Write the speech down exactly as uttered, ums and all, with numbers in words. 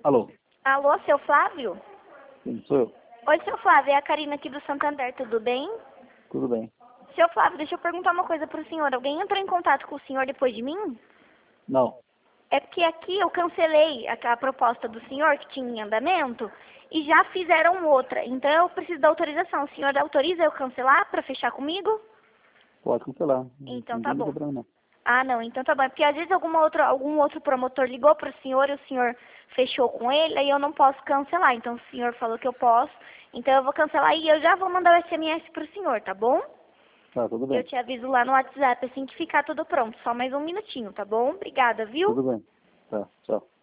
Alô? Alô, seu Flávio? Sim, sou eu. Oi, seu Flávio, é a Karina aqui do Santander, tudo bem? Tudo bem. Seu Flávio, deixa eu perguntar uma coisa pro senhor. Alguém entrou em contato com o senhor depois de mim? Não. É porque aqui eu cancelei a, a proposta do senhor que tinha em andamento e já fizeram outra. Então eu preciso da autorização. O senhor autoriza eu cancelar para fechar comigo? Pode cancelar. Então tá Ninguém bom. liga pra mim, não. Ah, não, então tá bom. É porque às vezes alguma outra, algum outro promotor ligou pro senhor e o senhor fechou com ele, aí eu não posso cancelar. Então o senhor falou que eu posso, então eu vou cancelar e eu já vou mandar o S M S pro senhor, tá bom? Tá, tudo Eu bem. te aviso lá no WhatsApp assim que ficar tudo pronto. Só mais um minutinho, tá bom? Obrigada, viu? Tudo bem. Tá, tchau.